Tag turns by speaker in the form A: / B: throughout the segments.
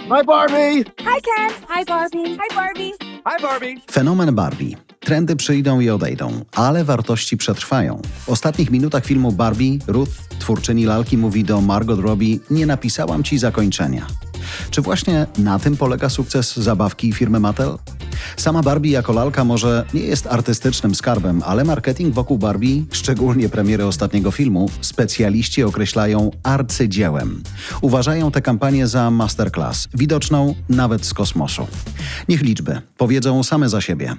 A: Hi, Barbie!
B: Hi, Ken. Hi, Barbie. Hi, Barbie.
A: Hi, Barbie!
C: Fenomen Barbie. Trendy przyjdą i odejdą, ale wartości przetrwają. W ostatnich minutach filmu Barbie, Ruth, twórczyni lalki, mówi do Margot Robbie: nie napisałam ci zakończenia. Czy właśnie na tym polega sukces zabawki firmy Mattel? Sama Barbie jako lalka może nie jest artystycznym skarbem, ale marketing wokół Barbie, szczególnie premiery ostatniego filmu, specjaliści określają arcydziełem. Uważają tę kampanię za masterclass, widoczną nawet z kosmosu. Niech liczby powiedzą same za siebie.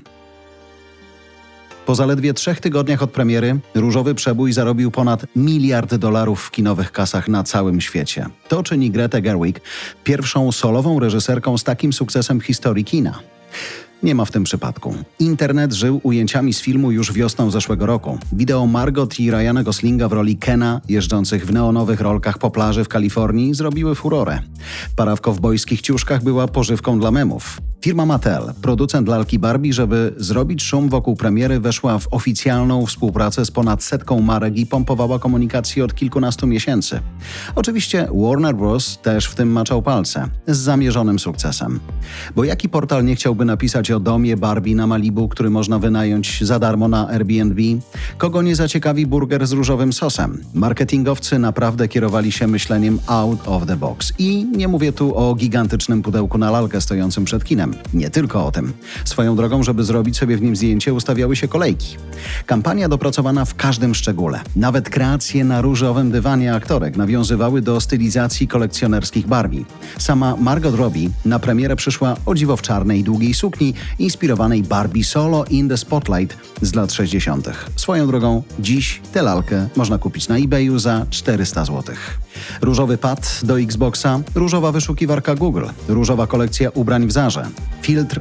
C: Po zaledwie 3 tygodniach od premiery Różowy Przebój zarobił ponad $1 miliard w kinowych kasach na całym świecie. To czyni Gretę Gerwig pierwszą solową reżyserką z takim sukcesem w historii kina. Nie ma w tym przypadku. Internet żył ujęciami z filmu już wiosną zeszłego roku. Wideo Margot i Ryana Goslinga w roli Kena, jeżdżących w neonowych rolkach po plaży w Kalifornii, zrobiły furorę. Para w kowbojskich ciuszkach była pożywką dla memów. Firma Mattel, producent lalki Barbie, żeby zrobić szum wokół premiery, weszła w oficjalną współpracę z ponad 100 marek i pompowała komunikację od kilkunastu miesięcy. Oczywiście Warner Bros. Też w tym maczał palce, z zamierzonym sukcesem. Bo jaki portal nie chciałby napisać o domie Barbie na Malibu, który można wynająć za darmo na Airbnb? Kogo nie zaciekawi burger z różowym sosem? Marketingowcy naprawdę kierowali się myśleniem out of the box. I nie mówię tu o gigantycznym pudełku na lalkę stojącym przed kinem. Nie tylko o tym. Swoją drogą, żeby zrobić sobie w nim zdjęcie, ustawiały się kolejki. Kampania dopracowana w każdym szczególe. Nawet kreacje na różowym dywanie aktorek nawiązywały do stylizacji kolekcjonerskich Barbie. Sama Margot Robbie na premierę przyszła o dziwo w czarnej, długiej sukni, inspirowanej Barbie Solo in the Spotlight z lat 60. Swoją drogą, dziś tę lalkę można kupić na eBayu za 400 zł. Różowy pad do Xboxa, różowa wyszukiwarka Google, różowa kolekcja ubrań w Zarze, filtr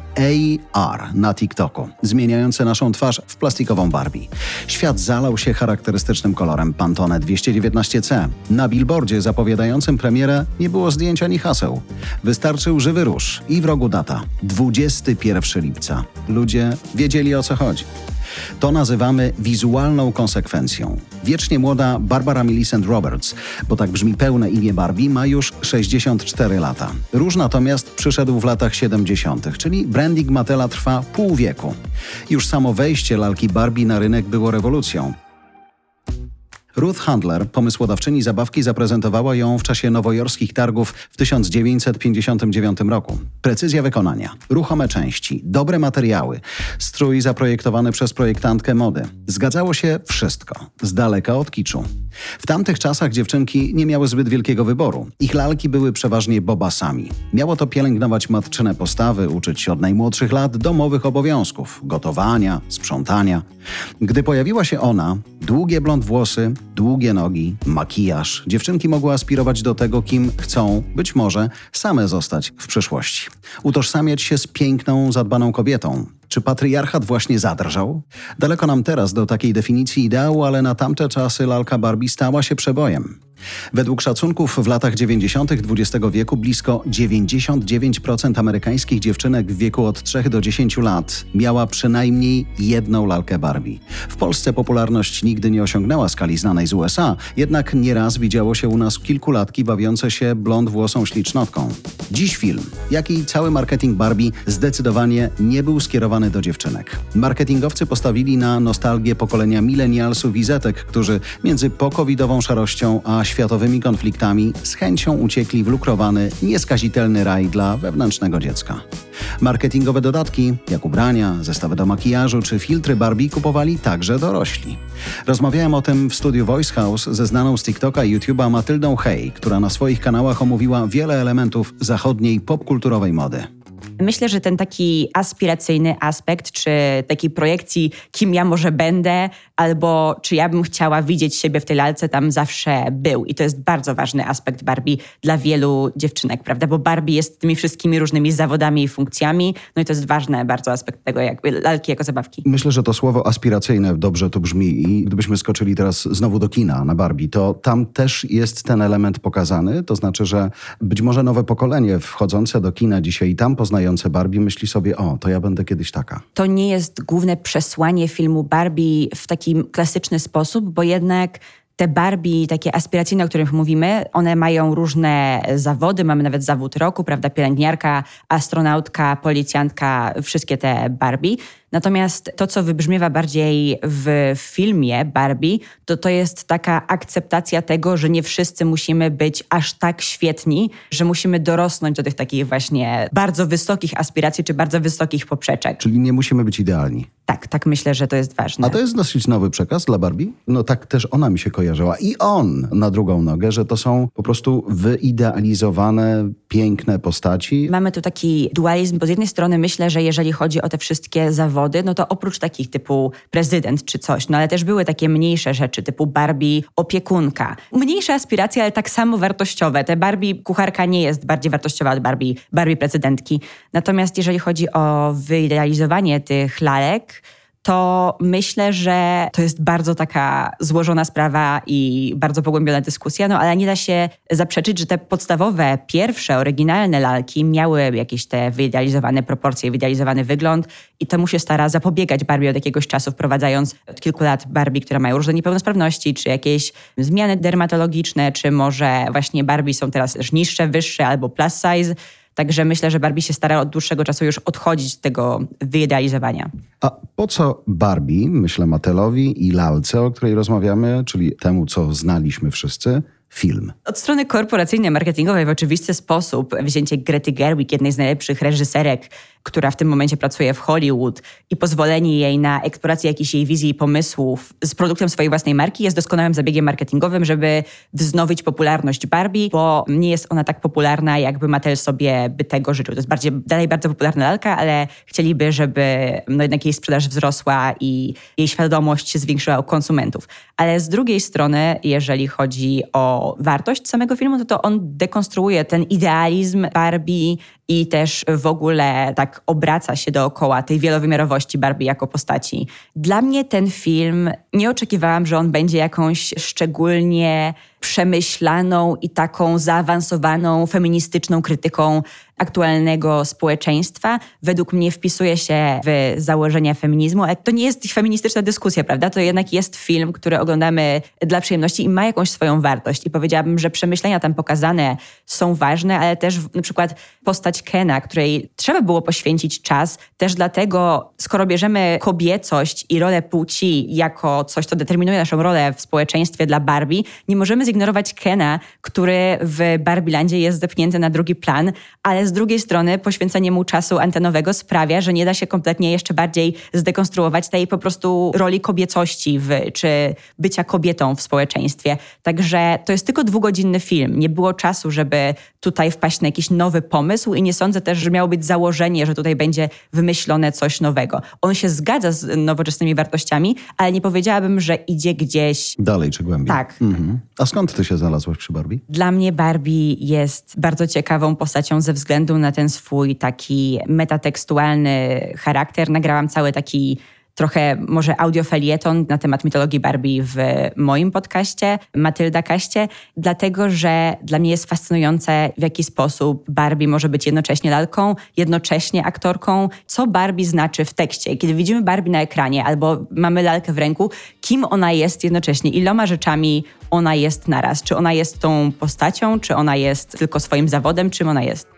C: AR na TikToku, zmieniający naszą twarz w plastikową Barbie. Świat zalał się charakterystycznym kolorem Pantone 219C. Na billboardzie zapowiadającym premierę nie było zdjęć ani haseł. Wystarczył żywy róż i w rogu data 21 lipca. Ludzie wiedzieli, o co chodzi. To nazywamy wizualną konsekwencją. Wiecznie młoda Barbara Millicent Roberts, bo tak brzmi pełne imię Barbie, ma już 64 lata. Róż natomiast przyszedł w latach 70., czyli branding Mattela trwa pół wieku. Już samo wejście lalki Barbie na rynek było rewolucją. Ruth Handler, pomysłodawczyni zabawki, zaprezentowała ją w czasie nowojorskich targów w 1959 roku. Precyzja wykonania, ruchome części, dobre materiały, strój zaprojektowany przez projektantkę mody. Zgadzało się wszystko, z daleka od kiczu. W tamtych czasach dziewczynki nie miały zbyt wielkiego wyboru. Ich lalki były przeważnie bobasami. Miało to pielęgnować matczyne postawy, uczyć się od najmłodszych lat domowych obowiązków, gotowania, sprzątania. Gdy pojawiła się ona, długie blond włosy, długie nogi, makijaż, dziewczynki mogły aspirować do tego, kim chcą, być może, same zostać w przyszłości. Utożsamiać się z piękną, zadbaną kobietą. Czy patriarchat właśnie zadrżał? Daleko nam teraz do takiej definicji ideału, ale na tamte czasy lalka Barbie stała się przebojem. Według szacunków w latach 90. XX wieku blisko 99% amerykańskich dziewczynek w wieku od 3 do 10 lat miała przynajmniej jedną lalkę Barbie. W Polsce popularność nigdy nie osiągnęła skali znanej z USA, jednak nieraz widziało się u nas kilkulatki bawiące się blond włosą ślicznotką. Dziś film, jak i cały marketing Barbie zdecydowanie nie był skierowany do dziewczynek. Marketingowcy postawili na nostalgię pokolenia milenialsów i zetek, którzy między pokowidową szarością a światowymi konfliktami z chęcią uciekli w lukrowany, nieskazitelny raj dla wewnętrznego dziecka. Marketingowe dodatki, jak ubrania, zestawy do makijażu czy filtry Barbie kupowali także dorośli. Rozmawiałem o tym w studiu Voice House ze znaną z TikToka i YouTube'a Matyldą Hey, która na swoich kanałach omówiła wiele elementów zachodniej popkulturowej mody.
B: Myślę, że ten taki aspiracyjny aspekt, czy takiej projekcji, kim ja może będę, albo czy ja bym chciała widzieć siebie w tej lalce, tam zawsze był. I to jest bardzo ważny aspekt Barbie dla wielu dziewczynek, prawda? Bo Barbie jest tymi wszystkimi różnymi zawodami i funkcjami. No i to jest ważny bardzo aspekt tego, jakby lalki jako zabawki.
C: Myślę, że to słowo aspiracyjne dobrze tu brzmi i gdybyśmy skoczyli teraz znowu do kina na Barbie, to tam też jest ten element pokazany. To znaczy, że być może nowe pokolenie wchodzące do kina dzisiaj i tam poznające Barbie myśli sobie, o, to ja będę kiedyś taka.
B: To nie jest główne przesłanie filmu Barbie w taki klasyczny sposób, bo jednak te Barbie, takie aspiracyjne, o których mówimy, one mają różne zawody. Mamy nawet zawód roku, prawda? Pielęgniarka, astronautka, policjantka, wszystkie te Barbie. Natomiast to, co wybrzmiewa bardziej w filmie Barbie, to jest taka akceptacja tego, że nie wszyscy musimy być aż tak świetni, że musimy dorosnąć do tych takich właśnie bardzo wysokich aspiracji czy bardzo wysokich poprzeczek.
C: Czyli nie musimy być idealni.
B: Tak myślę, że to jest ważne.
C: A to jest dosyć nowy przekaz dla Barbie? No tak też ona mi się kojarzyła. I on na drugą nogę, że to są po prostu wyidealizowane, piękne postaci.
B: Mamy tu taki dualizm, bo z jednej strony myślę, że jeżeli chodzi o te wszystkie zawody, no to oprócz takich typu prezydent czy coś, no ale też były takie mniejsze rzeczy typu Barbie opiekunka. Mniejsze aspiracje, ale tak samo wartościowe. Te Barbie kucharka nie jest bardziej wartościowa od Barbie prezydentki. Natomiast jeżeli chodzi o wyidealizowanie tych lalek, to myślę, że to jest bardzo taka złożona sprawa i bardzo pogłębiona dyskusja, no ale nie da się zaprzeczyć, że te podstawowe, pierwsze, oryginalne lalki miały jakieś te wyidealizowane proporcje, wyidealizowany wygląd i temu się stara zapobiegać Barbie od jakiegoś czasu, wprowadzając od kilku lat Barbie, które mają różne niepełnosprawności, czy jakieś zmiany dermatologiczne, czy może właśnie Barbie są teraz też niższe, wyższe albo plus size. Także myślę, że Barbie się stara od dłuższego czasu już odchodzić od tego wyidealizowania.
C: A po co Barbie, myślę Mattelowi i lalce, o której rozmawiamy, czyli temu, co znaliśmy wszyscy, film?
B: Od strony korporacyjnej, marketingowej w oczywisty sposób wzięcie Grety Gerwig, jednej z najlepszych reżyserek, która w tym momencie pracuje w Hollywood i pozwolenie jej na eksplorację jakiejś jej wizji i pomysłów z produktem swojej własnej marki jest doskonałym zabiegiem marketingowym, żeby wznowić popularność Barbie, bo nie jest ona tak popularna, jakby Mattel sobie by tego życzył. To jest dalej bardzo popularna lalka, ale chcieliby, żeby jednak jej sprzedaż wzrosła i jej świadomość się zwiększyła u konsumentów. Ale z drugiej strony, jeżeli chodzi o wartość samego filmu, to on dekonstruuje ten idealizm Barbie i też w ogóle tak obraca się dookoła tej wielowymiarowości Barbie jako postaci. Dla mnie ten film, nie oczekiwałam, że on będzie jakąś szczególnie przemyślaną i taką zaawansowaną feministyczną krytyką aktualnego społeczeństwa. Według mnie wpisuje się w założenia feminizmu, ale to nie jest feministyczna dyskusja, prawda? To jednak jest film, który oglądamy dla przyjemności i ma jakąś swoją wartość. I powiedziałabym, że przemyślenia tam pokazane są ważne, ale też na przykład postać Kena, której trzeba było poświęcić czas, też dlatego, skoro bierzemy kobiecość i rolę płci jako coś, co determinuje naszą rolę w społeczeństwie dla Barbie, nie możemy zignorować Kena, który w Barbielandzie jest zepchnięty na drugi plan, ale z drugiej strony poświęcenie mu czasu antenowego sprawia, że nie da się kompletnie jeszcze bardziej zdekonstruować tej po prostu roli kobiecości czy bycia kobietą w społeczeństwie. Także to jest tylko 2-godzinny film. Nie było czasu, żeby tutaj wpaść na jakiś nowy pomysł i nie sądzę też, że miało być założenie, że tutaj będzie wymyślone coś nowego. On się zgadza z nowoczesnymi wartościami, ale nie powiedziałabym, że idzie gdzieś
C: dalej czy głębiej.
B: Tak.
C: Mhm. A skąd ty się znalazłaś przy Barbie?
B: Dla mnie Barbie jest bardzo ciekawą postacią ze względu na ten swój taki metatekstualny charakter. Nagrałam cały taki trochę może audiofelieton na temat mitologii Barbie w moim podcaście, Matylda Kaście, dlatego, że dla mnie jest fascynujące, w jaki sposób Barbie może być jednocześnie lalką, jednocześnie aktorką. Co Barbie znaczy w tekście? Kiedy widzimy Barbie na ekranie albo mamy lalkę w ręku, kim ona jest jednocześnie? Iloma rzeczami ona jest naraz? Czy ona jest tą postacią? Czy ona jest tylko swoim zawodem? Czym ona jest?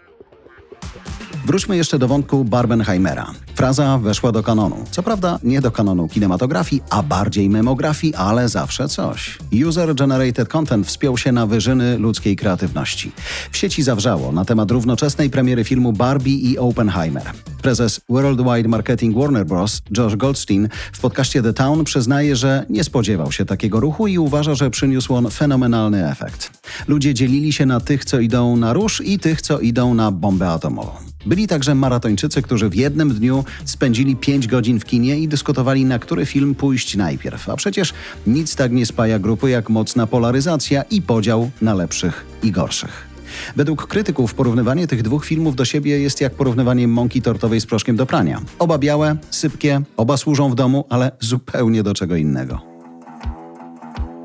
C: Wróćmy jeszcze do wątku Barbenheimera. Fraza weszła do kanonu. Co prawda nie do kanonu kinematografii, a bardziej memografii, ale zawsze coś. User-generated content wspiął się na wyżyny ludzkiej kreatywności. W sieci zawrzało na temat równoczesnej premiery filmu Barbie i Oppenheimer. Prezes Worldwide Marketing Warner Bros. Josh Goldstein w podcaście The Town przyznaje, że nie spodziewał się takiego ruchu i uważa, że przyniósł on fenomenalny efekt. Ludzie dzielili się na tych, co idą na róż i tych, co idą na bombę atomową. Byli także maratończycy, którzy w jednym dniu spędzili 5 godzin w kinie i dyskutowali, na który film pójść najpierw. A przecież nic tak nie spaja grupy jak mocna polaryzacja i podział na lepszych i gorszych. Według krytyków porównywanie tych dwóch filmów do siebie jest jak porównywanie mąki tortowej z proszkiem do prania. Oba białe, sypkie, oba służą w domu, ale zupełnie do czego innego.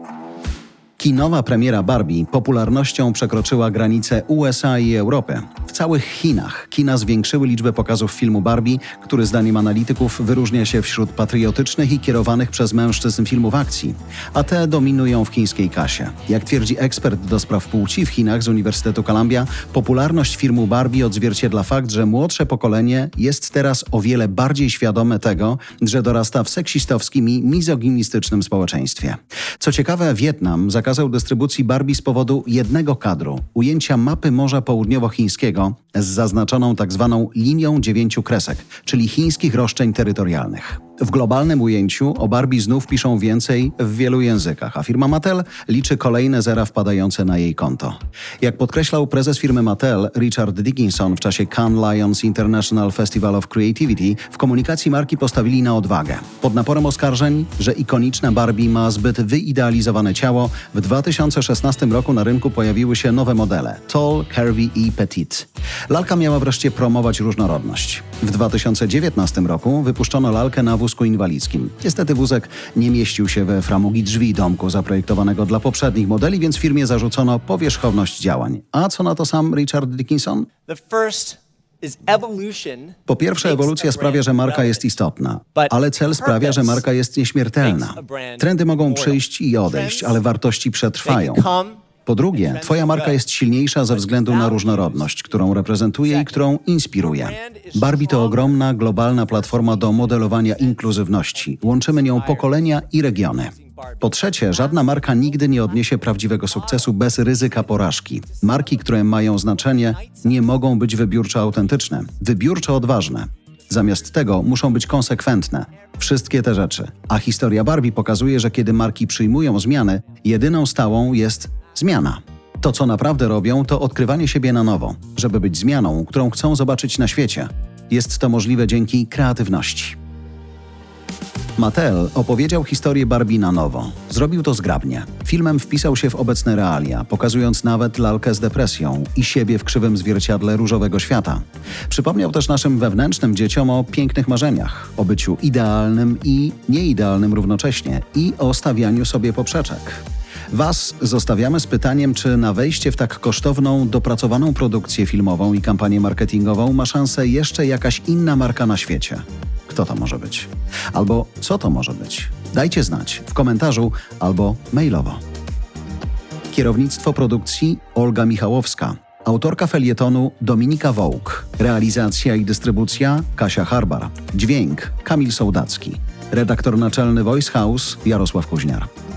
C: Kinowa premiera Barbie popularnością przekroczyła granice USA i Europy. w całych Chinach kina zwiększyły liczbę pokazów filmu Barbie, który zdaniem analityków wyróżnia się wśród patriotycznych i kierowanych przez mężczyzn filmów akcji, a te dominują w chińskiej kasie. Jak twierdzi ekspert do spraw płci w Chinach z Uniwersytetu Columbia, popularność filmu Barbie odzwierciedla fakt, że młodsze pokolenie jest teraz o wiele bardziej świadome tego, że dorasta w seksistowskim i mizoginistycznym społeczeństwie. Co ciekawe, Wietnam zakazał dystrybucji Barbie z powodu jednego kadru, ujęcia mapy Morza Południowochińskiego z zaznaczoną tzw. linią 9 kresek, czyli chińskich roszczeń terytorialnych. W globalnym ujęciu o Barbie znów piszą więcej w wielu językach, a firma Mattel liczy kolejne zera wpadające na jej konto. Jak podkreślał prezes firmy Mattel Richard Dickinson w czasie Cannes Lions International Festival of Creativity, w komunikacji marki postawili na odwagę. Pod naporem oskarżeń, że ikoniczna Barbie ma zbyt wyidealizowane ciało, w 2016 roku na rynku pojawiły się nowe modele Tall, Curvy i Petite. Lalka miała wreszcie promować różnorodność. W 2019 roku wypuszczono lalkę na wózku inwalidzkim. Niestety wózek nie mieścił się we framugi drzwi domku zaprojektowanego dla poprzednich modeli, więc firmie zarzucono powierzchowność działań. A co na to sam Richard Dickinson? Po pierwsze, ewolucja sprawia, że marka jest istotna, ale cel sprawia, że marka jest nieśmiertelna. Trendy mogą przyjść i odejść, ale wartości przetrwają. Po drugie, twoja marka jest silniejsza ze względu na różnorodność, którą reprezentuje i którą inspiruje. Barbie to ogromna, globalna platforma do modelowania inkluzywności. Łączymy nią pokolenia i regiony. Po trzecie, żadna marka nigdy nie odniesie prawdziwego sukcesu bez ryzyka porażki. Marki, które mają znaczenie, nie mogą być wybiórczo autentyczne, wybiórczo odważne. Zamiast tego muszą być konsekwentne. Wszystkie te rzeczy. A historia Barbie pokazuje, że kiedy marki przyjmują zmiany, jedyną stałą jest zmiana. To, co naprawdę robią, to odkrywanie siebie na nowo, żeby być zmianą, którą chcą zobaczyć na świecie. Jest to możliwe dzięki kreatywności. Mattel opowiedział historię Barbie na nowo. Zrobił to zgrabnie. Filmem wpisał się w obecne realia, pokazując nawet lalkę z depresją i siebie w krzywym zwierciadle różowego świata. Przypomniał też naszym wewnętrznym dzieciom o pięknych marzeniach, o byciu idealnym i nieidealnym równocześnie i o stawianiu sobie poprzeczek. Was zostawiamy z pytaniem, czy na wejście w tak kosztowną, dopracowaną produkcję filmową i kampanię marketingową ma szansę jeszcze jakaś inna marka na świecie. Kto to może być? Albo co to może być? Dajcie znać w komentarzu albo mailowo. Kierownictwo produkcji Olga Michałowska. Autorka felietonu Dominika Wołk. Realizacja i dystrybucja Kasia Harbar. Dźwięk Kamil Sołdacki. Redaktor naczelny Voice House Jarosław Kuźniar.